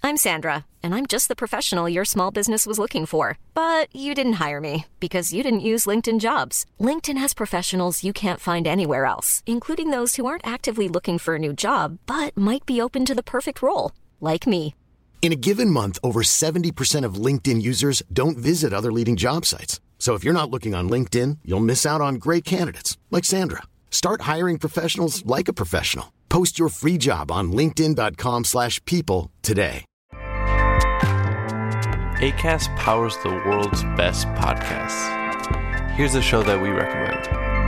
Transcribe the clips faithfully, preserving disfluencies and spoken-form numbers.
I'm Sandra, and I'm just the professional your small business was looking for. But you didn't hire me because you didn't use LinkedIn Jobs. LinkedIn has professionals you can't find anywhere else, including those who aren't actively looking for a new job, but might be open to the perfect role, like me. In a given month, over seventy percent of LinkedIn users don't visit other leading job sites. So if you're not looking on LinkedIn, you'll miss out on great candidates like Sandra. Start hiring professionals like a professional. Post your free job on linkedin dot com slash people today. Acast powers the world's best podcasts. Here's a show that we recommend.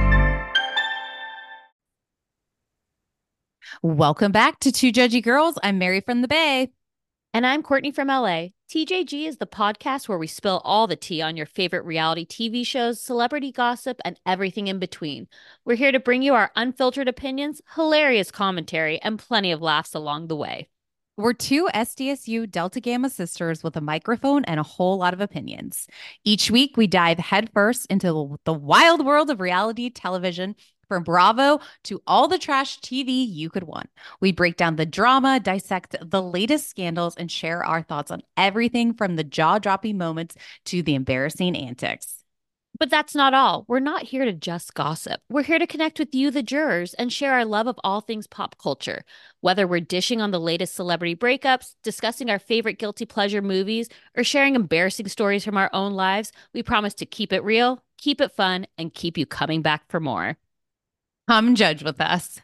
Welcome back to Two Judgy Girls. I'm Mary from the Bay. And I'm Courtney from L A. T J G is the podcast where we spill all the tea on your favorite reality T V shows, celebrity gossip, and everything in between. We're here to bring you our unfiltered opinions, hilarious commentary, and plenty of laughs along the way. We're two S D S U Delta Gamma sisters with a microphone and a whole lot of opinions. Each week, we dive headfirst into the wild world of reality television, from Bravo to all the trash T V you could want. We break down the drama, dissect the latest scandals, and share our thoughts on everything from the jaw-dropping moments to the embarrassing antics. But that's not all. We're not here to just gossip. We're here to connect with you, the jurors, and share our love of all things pop culture. Whether we're dishing on the latest celebrity breakups, discussing our favorite guilty pleasure movies, or sharing embarrassing stories from our own lives, we promise to keep it real, keep it fun, and keep you coming back for more. Come judge with us.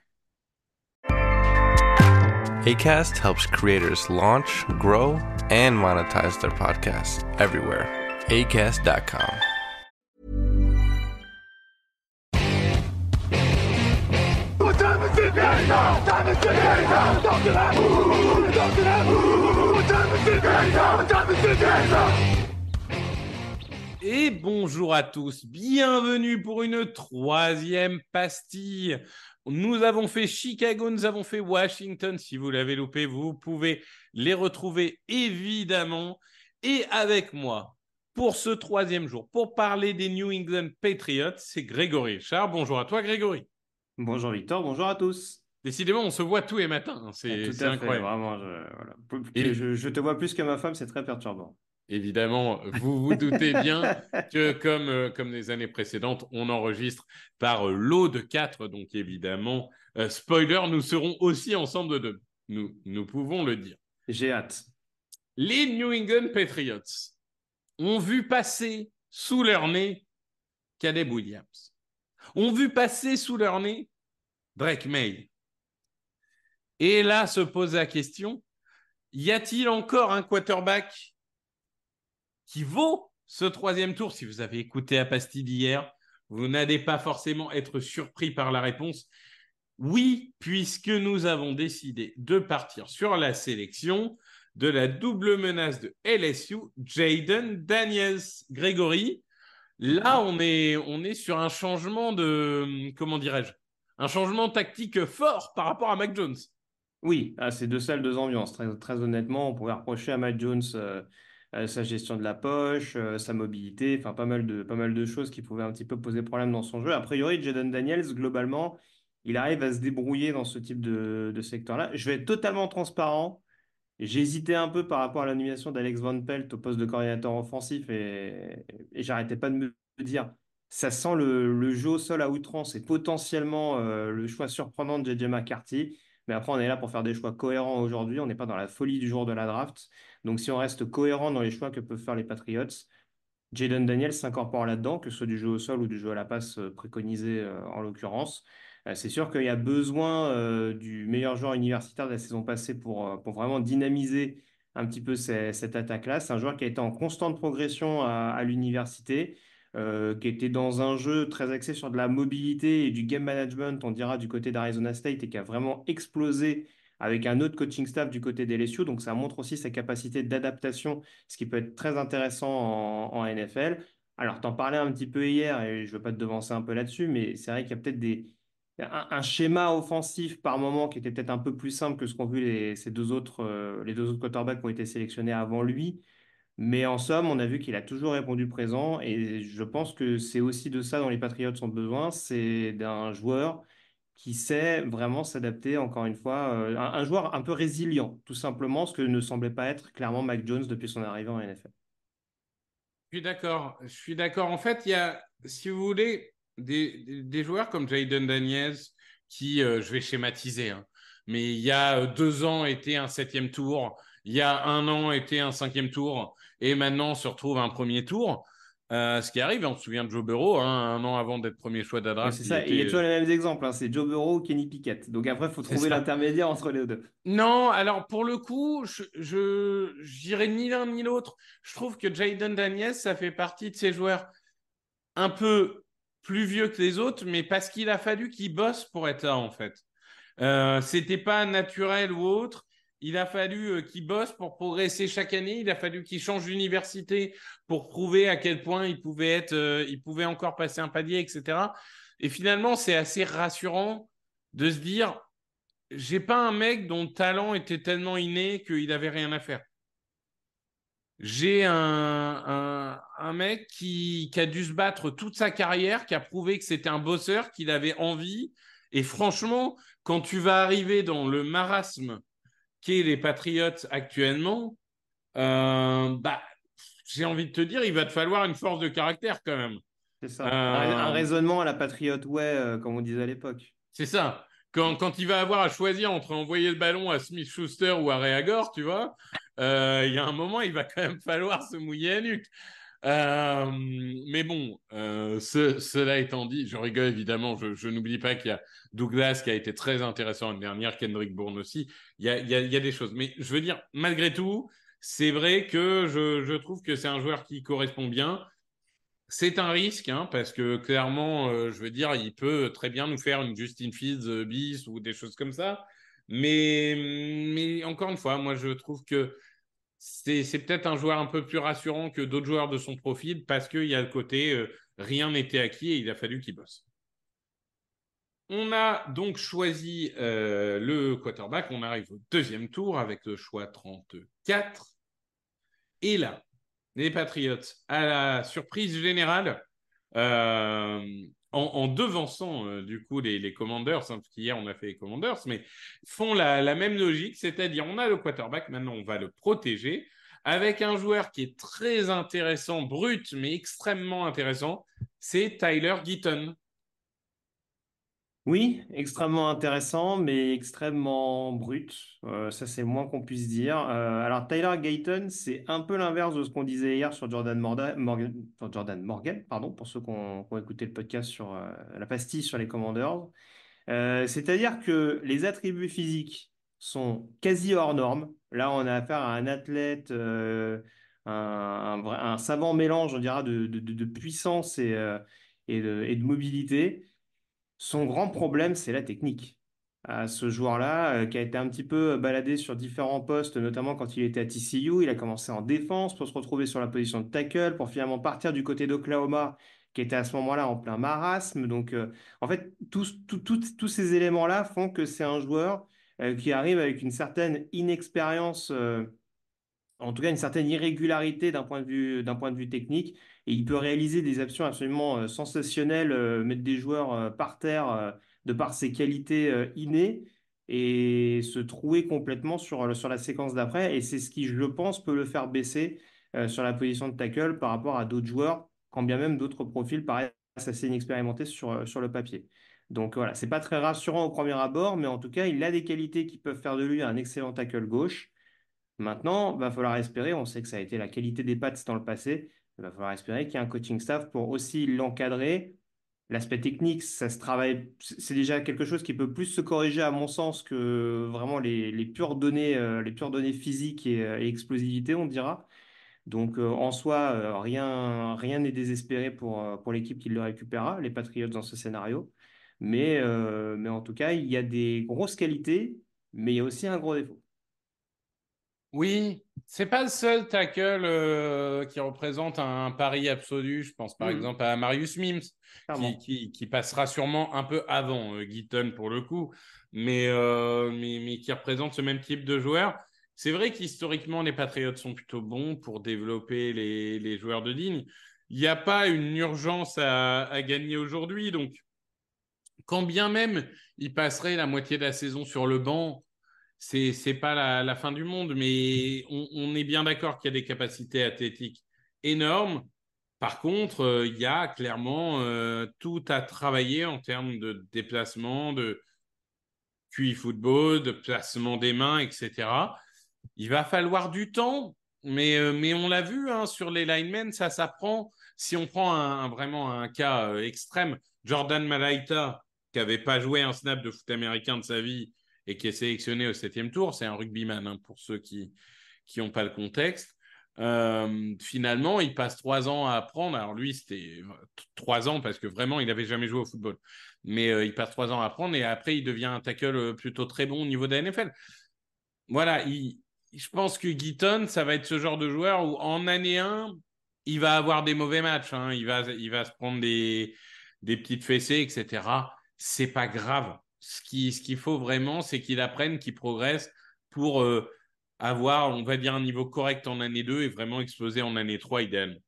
Acast helps creators launch, grow, and monetize their podcasts everywhere. acast dot com. What time is it now? Time is it now? Talk to that. Talk to that. What time is it now? What time is it now? Et bonjour à tous, bienvenue pour une troisième pastille. Nous avons fait Chicago, nous avons fait Washington. Si vous l'avez loupé, vous pouvez les retrouver évidemment. Et avec moi, pour ce troisième jour, pour parler des New England Patriots, c'est Grégory Richard. Bonjour à toi Grégory. Bonjour Victor, bonjour à tous. Décidément, on se voit tous les matins, c'est, Tout c'est à incroyable. fait, vraiment, je, voilà. Et... je, je te vois plus que ma femme, c'est très perturbant. Évidemment, vous vous doutez bien que comme, euh, comme les années précédentes, on enregistre par euh, lot de quatre. Donc évidemment, euh, spoiler, nous serons aussi ensemble de deux. Nous, nous pouvons le dire. J'ai hâte. Les New England Patriots ont vu passer sous leur nez Caleb Williams. Ont vu passer sous leur nez Drake May. Et là se pose la question, y a-t-il encore un quarterback qui vaut ce troisième tour? Si vous avez écouté la pastille d'hier, vous n'allez pas forcément être surpris par la réponse. Oui, puisque nous avons décidé de partir sur la sélection de la double menace de L S U, Jayden Daniels. Grégory, là, on est, on est sur un changement de, comment dirais-je, un changement tactique fort par rapport à Mac Jones. Oui, ah, c'est deux salles, deux ambiances. Très, très honnêtement, on pourrait reprocher à Mac Jones euh, euh, sa gestion de la poche, euh, sa mobilité, enfin pas mal de, pas mal de choses qui pouvaient un petit peu poser problème dans son jeu. A priori, Jayden Daniels, globalement, il arrive à se débrouiller dans ce type de, de secteur-là. Je vais être totalement transparent. J'ai hésité un peu par rapport à la nomination d'Alex Van Pelt au poste de coordinateur offensif et, et j'arrêtais pas de me dire, ça sent le, le jeu au sol à outrance et potentiellement euh, le choix surprenant de J J McCarthy. Mais après, on est là pour faire des choix cohérents aujourd'hui. On n'est pas dans la folie du jour de la draft. Donc, si on reste cohérent dans les choix que peuvent faire les Patriots, Jayden Daniels s'incorpore là-dedans, que ce soit du jeu au sol ou du jeu à la passe euh, préconisé euh, en l'occurrence. Euh, c'est sûr qu'il y a besoin euh, du meilleur joueur universitaire de la saison passée pour, euh, pour vraiment dynamiser un petit peu ces- cette attaque-là. C'est un joueur qui a été en constante progression à, à l'université, euh, qui était dans un jeu très axé sur de la mobilité et du game management, on dira, du côté d'Arizona State et qui a vraiment explosé avec un autre coaching staff du côté des L S U. Donc, ça montre aussi sa capacité d'adaptation, ce qui peut être très intéressant en, en N F L. Alors, t'en parlais un petit peu hier et je ne veux pas te devancer un peu là-dessus, mais c'est vrai qu'il y a peut-être des, un, un schéma offensif par moment qui était peut-être un peu plus simple que ce qu'ont vu les, ces deux autres, euh, les deux autres quarterbacks qui ont été sélectionnés avant lui. Mais en somme, on a vu qu'il a toujours répondu présent et je pense que c'est aussi de ça dont les Patriots ont besoin, c'est d'un joueur qui sait vraiment s'adapter, encore une fois, euh, un, un joueur un peu résilient, tout simplement, ce que ne semblait pas être clairement Mac Jones depuis son arrivée en N F L. Je suis d'accord. Je suis d'accord. En fait, il y a, si vous voulez, des, des, des joueurs comme Jayden Daniels qui, euh, je vais schématiser, hein, mais il y a euh, deux ans était un septième tour, il y a un an était un cinquième tour, et maintenant se retrouve un premier tour. Euh, ce qui arrive, on se souvient de Joe Burrow, hein, un an avant d'être premier choix de la Ouais, draft, c'est il ça, et il y a était. toujours les mêmes exemples, hein, c'est Joe Burrow ou Kenny Pickett. Donc après, il faut C'est trouver ça. l'intermédiaire entre les deux. Non, alors pour le coup, je, je j'irai ni l'un ni l'autre. Je trouve que Jayden Daniels, ça fait partie de ces joueurs un peu plus vieux que les autres, mais parce qu'il a fallu qu'il bosse pour être là, en fait. Euh, c'était pas naturel ou autre. Il a fallu euh, qu'il bosse pour progresser chaque année. Il a fallu qu'il change d'université pour prouver à quel point il pouvait être, euh, il pouvait encore passer un palier, et cetera. Et finalement, c'est assez rassurant de se dire, j'ai pas un mec dont le talent était tellement inné qu'il avait rien à faire. J'ai un, un, un mec qui, qui a dû se battre toute sa carrière, qui a prouvé que c'était un bosseur, qu'il avait envie. Et franchement, quand tu vas arriver dans le marasme qu'est les Patriots actuellement, euh, bah, j'ai envie de te dire, il va te falloir une force de caractère quand même. C'est ça. Un, rais- un Euh, raisonnement à la Patriot Way, euh, comme on disait à l'époque. c'est ça. Quand, quand il va avoir à choisir entre envoyer le ballon à Smith-Schuster ou à Reagor, tu vois, euh, il y a un moment, il va quand même falloir se mouiller à nuque. Euh, mais bon, euh, ce, cela étant dit, je rigole évidemment, je, je n'oublie pas qu'il y a Douglas qui a été très intéressant l'année dernière, Kendrick Bourne aussi, il y a, il y a, il y a des choses. Mais je veux dire, malgré tout, c'est vrai que je, je trouve que c'est un joueur qui correspond bien. C'est un risque, hein, parce que clairement, euh, je veux dire, il peut très bien nous faire une Justin Fields euh, bis ou des choses comme ça. Mais, mais encore une fois, moi, je trouve que c'est, c'est peut-être un joueur un peu plus rassurant que d'autres joueurs de son profil parce qu'il y a le côté euh, rien n'était acquis et il a fallu qu'il bosse. On a donc choisi euh, le quarterback. On arrive au deuxième tour avec le choix trente-quatre. Et là, les Patriots, à la surprise générale, euh, en, en devançant euh, du coup les, les Commanders, hein, parce qu'hier on a fait les Commanders, mais font la, la même logique, c'est-à-dire on a le quarterback, maintenant on va le protéger avec un joueur qui est très intéressant, brut, mais extrêmement intéressant, c'est Tyler Gitton. Oui, extrêmement intéressant, mais extrêmement brut. Euh, ça, c'est le moins qu'on puisse dire. Euh, alors, Tyler Gayton, c'est un peu l'inverse de ce qu'on disait hier sur Jordan Morda- Morgan, sur Jordan Morgan, pardon, pour ceux qui ont, qui ont écouté le podcast sur euh, la pastille sur les Commanders. Euh, c'est-à-dire que les attributs physiques sont quasi hors normes. Là, on a affaire à un athlète, euh, un, un vrai- un savant mélange, on dira, de, de- de- de puissance et, euh, et de, et de mobilité. Son grand problème, c'est la technique. À ce joueur-là, euh, qui a été un petit peu baladé sur différents postes, notamment quand il était à T C U, il a commencé en défense pour se retrouver sur la position de tackle, pour finalement partir du côté d'Oklahoma, qui était à ce moment-là en plein marasme. Donc, euh, en fait, tous, tous, tous, tous ces éléments-là font que c'est un joueur euh, qui arrive avec une certaine inexpérience. Euh, en tout cas une certaine irrégularité d'un point de vue, d'un point de vue technique. Et il peut réaliser des actions absolument euh, sensationnelles, euh, mettre des joueurs euh, par terre euh, de par ses qualités euh, innées et se trouer complètement sur, sur la séquence d'après. Et c'est ce qui, je pense, peut le faire baisser euh, sur la position de tackle par rapport à d'autres joueurs, quand bien même d'autres profils paraissent assez inexpérimentés sur, euh, sur le papier. Donc voilà, c'est pas très rassurant au premier abord, mais en tout cas, il a des qualités qui peuvent faire de lui un excellent tackle gauche. Maintenant, il va falloir espérer, on sait que ça a été la qualité des Pats dans le passé, il va falloir espérer qu'il y ait un coaching staff pour aussi l'encadrer. L'aspect technique, ça se travaille, c'est déjà quelque chose qui peut plus se corriger à mon sens que vraiment les, les pures données, euh, les pures données physiques et, euh, et explosivité, on dira. Donc euh, en soi, euh, rien, rien n'est désespéré pour, euh, pour l'équipe qui le récupérera, les Patriots dans ce scénario. Mais, euh, mais en tout cas, il y a des grosses qualités, mais il y a aussi un gros défaut. Oui, c'est pas le seul tackle euh, qui représente un pari absolu. Je pense par Mhm, exemple à Marius Mims, qui, clairement. qui, qui passera sûrement un peu avant euh, Gitton pour le coup, mais, euh, mais, mais qui représente ce même type de joueur. C'est vrai qu'historiquement, les Patriots sont plutôt bons pour développer les, les joueurs de ligne. Il n'y a pas une urgence à, à gagner aujourd'hui, donc quand bien même il passerait la moitié de la saison sur le banc, c'est c'est pas la, la fin du monde, mais on, on est bien d'accord qu'il y a des capacités athlétiques énormes. Par contre, euh, il y a clairement euh, tout à travailler en termes de déplacement, de Q I football, de placement des mains, et cetera. Il va falloir du temps, mais, euh, mais on l'a vu hein, sur les linemen, ça s'apprend. Si on prend un, un- vraiment un cas euh, extrême, Jordan Malaita, qui n'avait pas joué un snap de foot américain de sa vie et qui est sélectionné au septième tour, c'est un rugbyman hein, pour ceux qui qui n'ont pas le contexte. Euh, finalement, il passe trois ans à apprendre. Alors lui, c'était trois ans parce que vraiment, il n'avait jamais joué au football. Mais euh, il passe trois ans à apprendre et après, il devient un tackle euh, plutôt très bon au niveau de la N F L. Voilà, il, je pense que Gitton, ça va être ce genre de joueur où en année un, il va avoir des mauvais matchs. Hein. Il, va, il va se prendre des, des petites fessées, et cetera. C'est pas grave. Ce qui, ce qu'il faut vraiment, c'est qu'il apprenne, qu'il progresse pour euh, avoir, on va dire, un niveau correct en année deux et vraiment exploser en année trois idéalement.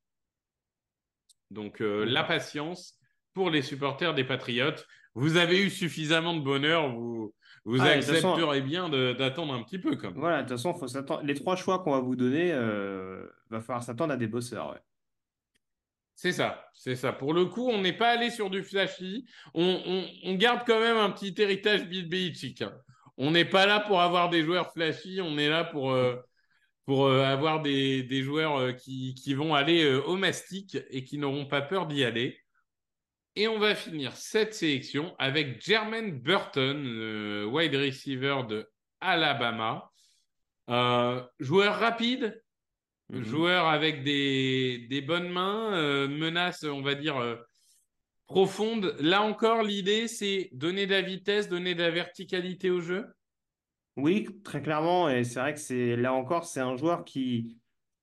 Donc, euh, la D'accord. patience pour les supporters des Patriotes. Vous avez eu suffisamment de bonheur, vous, vous Ah, et de toute façon, accepterez bien de- d'attendre un petit peu quand même. voilà, de toute façon, faut s'attendre. Les trois choix qu'on va vous donner, euh, va falloir s'attendre à des bosseurs, ouais. C'est ça, c'est ça. Pour le coup, on n'est pas allé sur du flashy. On, on, on garde quand même un petit héritage Bill Belichick. Hein. On n'est pas là pour avoir des joueurs flashy, on est là pour, euh, pour euh, avoir des, des joueurs euh, qui, qui vont aller euh, au mastic et qui n'auront pas peur d'y aller. Et on va finir cette sélection avec Jermaine Burton, euh, wide receiver de Alabama. Euh, joueur rapide, Mhm. joueur avec des, des bonnes mains, euh, menace, on va dire, euh, profonde. Là encore, l'idée, c'est donner de la vitesse, donner de la verticalité au jeu. Oui, très clairement, et c'est vrai que c'est là encore, c'est un joueur qui,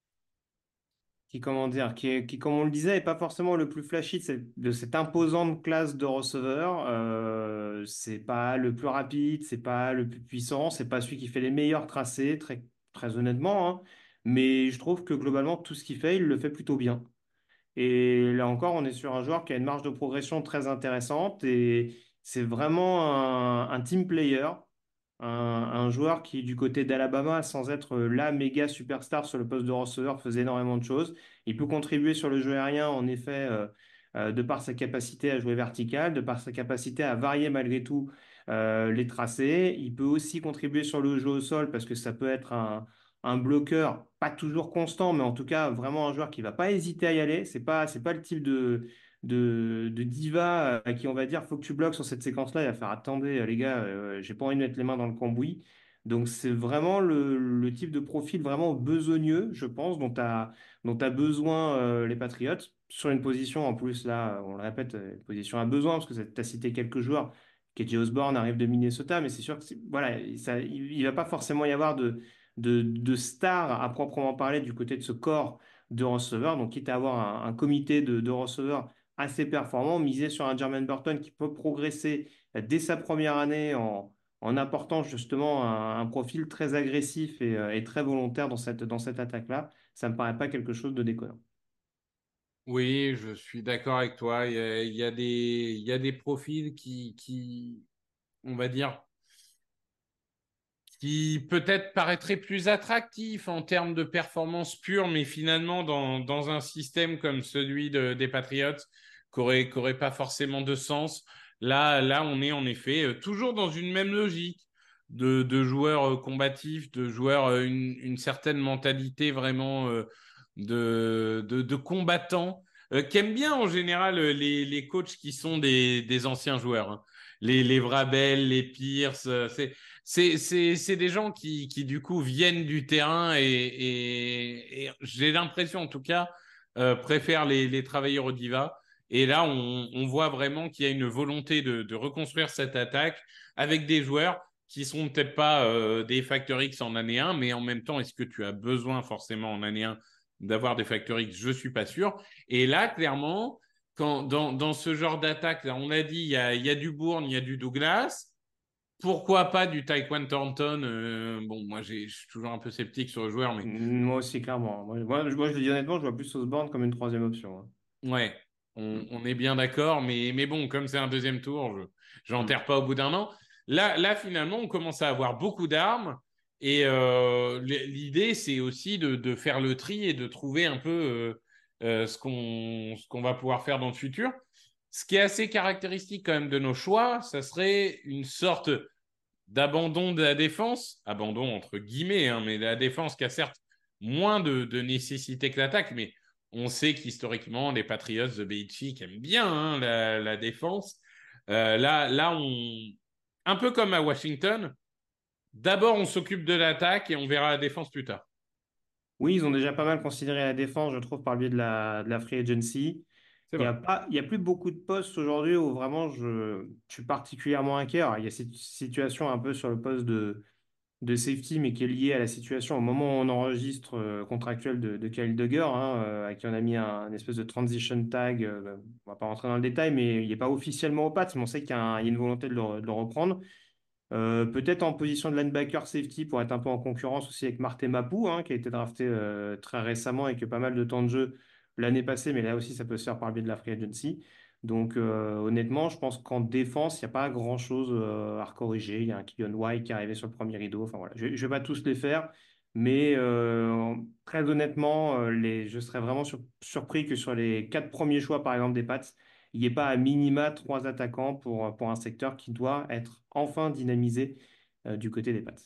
qui comment dire, qui, est- qui, comme on le disait, est pas forcément le plus flashy de cette, de cette imposante classe de receveurs. Euh, c'est pas le plus rapide, c'est pas le plus puissant, c'est pas celui qui fait les meilleurs tracés, très, très honnêtement, hein. Mais je trouve que globalement, tout ce qu'il fait, il le fait plutôt bien. Et là encore, on est sur un joueur qui a une marge de progression très intéressante et c'est vraiment un, un team player, un, un joueur qui, du côté d'Alabama, sans être la méga superstar sur le poste de receveur, faisait énormément de choses. Il peut contribuer sur le jeu aérien, en effet, euh, euh, de par sa capacité à jouer vertical, de par sa capacité à varier malgré tout euh, les tracés. Il peut aussi contribuer sur le jeu au sol parce que ça peut être un un bloqueur, pas toujours constant, mais en tout cas vraiment un joueur qui va pas hésiter à y aller. C'est pas, c'est pas le type de, de, de diva à qui on va dire faut que tu bloques sur cette séquence-là. Il va faire attendez les gars, euh, j'ai pas envie de mettre les mains dans le cambouis. Donc c'est vraiment le, le type de profil vraiment besogneux, je pense, dont tu as, dont t'as besoin euh, les Patriots sur une position en plus là, on le répète, euh, une position à besoin parce que tu as cité quelques joueurs. K J Osborne arrive de Minnesota, mais c'est sûr que c'est- voilà, ça, il, il va pas forcément y avoir de de, de stars à proprement parler du côté de ce corps de receveurs. Donc, quitte à avoir un, un comité de, de receveurs assez performant, miser sur un Jermaine Burton qui peut progresser dès sa première année en, en apportant justement un, un profil très agressif et, euh, et très volontaire dans cette, dans cette attaque-là, ça me paraît pas quelque chose de déconnant. Oui, je suis d'accord avec toi. Il y a, il y a des, il y a des profils qui, qui, on va dire, qui peut-être paraîtraient plus attractifs en termes de performance pure, mais finalement, dans, dans un système comme celui de, des Patriots, qui n'aurait qui aurait pas forcément de sens. Là, là, on est en effet euh, toujours dans une même logique de, de joueurs euh, combatifs, de joueurs, euh, une, une certaine mentalité vraiment euh, de, de, de combattants, euh, qu'aiment bien en général euh, les, les coachs qui sont des, des anciens joueurs. Hein. Les, les Vrabel, les Pierce, euh, c'est c'est, c'est, c'est des gens qui, qui, du coup, viennent du terrain et, et, et j'ai l'impression, en tout cas, euh, préfèrent les, les travailleurs au diva. Et là, on, on voit vraiment qu'il y a une volonté de, de reconstruire cette attaque avec des joueurs qui sont peut-être pas euh, des Factor X en année un, mais en même temps, est-ce que tu as besoin forcément en année un d'avoir des Factor X? Je suis pas sûr. Et là, clairement, quand, dans, dans ce genre d'attaque, là, on a dit, il y a, il y a du Bourne, il y a du Douglas. Pourquoi pas du Taekwondo Thornton euh, Bon, moi, j'ai- je suis toujours un peu sceptique sur le joueur, mais Moi aussi, clairement. Moi, moi, je moi, je le dis honnêtement, je vois plus Osborne comme une troisième option, hein. ouais. On, on est bien d'accord, mais, mais bon, comme c'est un deuxième tour, je n'enterre pas au bout d'un an. Là, là, finalement, on commence à avoir beaucoup d'armes. Et euh, l'idée, c'est aussi de, de faire le tri et de trouver un peu euh, euh, ce qu'on ce qu'on va pouvoir faire dans le futur. Ce qui est assez caractéristique quand même de nos choix, ça serait une sorte d'abandon de la défense, abandon entre guillemets, hein, mais de la défense qui a certes moins de, de nécessité que l'attaque, mais on sait qu'historiquement, les Patriots de Belichick aiment bien hein, la, la défense. Euh, là, là on... un peu comme à Washington, d'abord on s'occupe de l'attaque et on verra la défense plus tard. Oui, ils ont déjà pas mal considéré la défense, je trouve, par le biais de la, de la free agency. Il n'y a pas, il y a plus beaucoup de postes aujourd'hui où vraiment je, je suis particulièrement inquiet. Alors, il y a cette situation un peu sur le poste de, de safety, mais qui est liée à la situation au moment où on enregistre euh, contractuel de, de Kyle Duggar, hein, euh, à qui on a mis un, un espèce de transition tag. Euh, on va pas rentrer dans le détail, mais il n'est pas officiellement au Pats, mais on sait qu'il y a, un, il y a une volonté de le, de le reprendre. Euh, peut-être en position de linebacker safety pour être un peu en concurrence aussi avec Marté Mapou, hein, qui a été drafté euh, très récemment et qui a pas mal de temps de jeu l'année passée, mais là aussi ça peut se faire par le biais de la free agency. Donc euh, honnêtement, je pense qu'en défense, il n'y a pas grand-chose euh, à corriger. Il y a un Killian White qui est arrivé sur le premier rideau. Enfin voilà, je ne vais pas tous les faire, mais euh, très honnêtement, euh, les, je serais vraiment sur- surpris que sur les quatre premiers choix, par exemple, des Pats, il n'y ait pas à minima trois attaquants pour, pour un secteur qui doit être enfin dynamisé euh, du côté des Pats.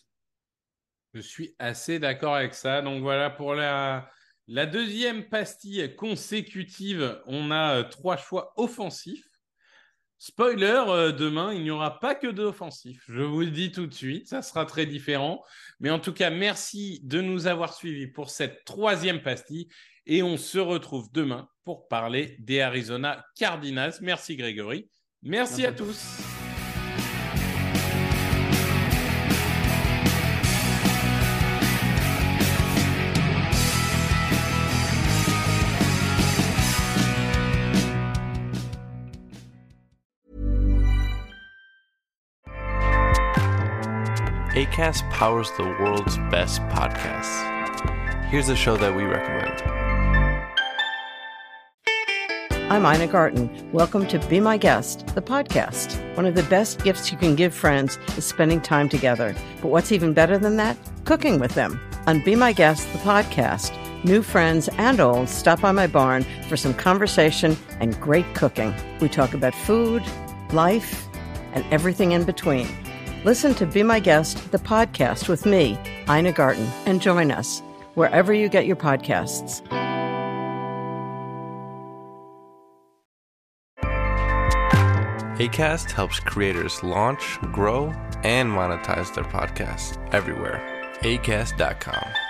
Je suis assez d'accord avec ça. Donc voilà, pour la, la deuxième pastille consécutive, on a euh, trois choix offensifs. Spoiler, euh, demain, il n'y aura pas que d'offensifs. Je vous le dis tout de suite, ça sera très différent. Mais en tout cas, merci de nous avoir suivis pour cette troisième pastille. Et on se retrouve demain pour parler des Arizona Cardinals. Merci Grégory. Merci, Merci à tous. Acast powers the world's best podcasts. Here's a show that we recommend. I'm Ina Garten. Welcome to Be My Guest, the podcast. One of the best gifts you can give friends is spending time together. But what's even better than that? Cooking with them. On Be My Guest, the podcast, new friends and old stop by my barn for some conversation and great cooking. We talk about food, life, and everything in between. Listen to Be My Guest, the podcast with me, Ina Garten, and join us wherever you get your podcasts. Acast helps creators launch, grow, and monetize their podcasts everywhere. Acast dot com.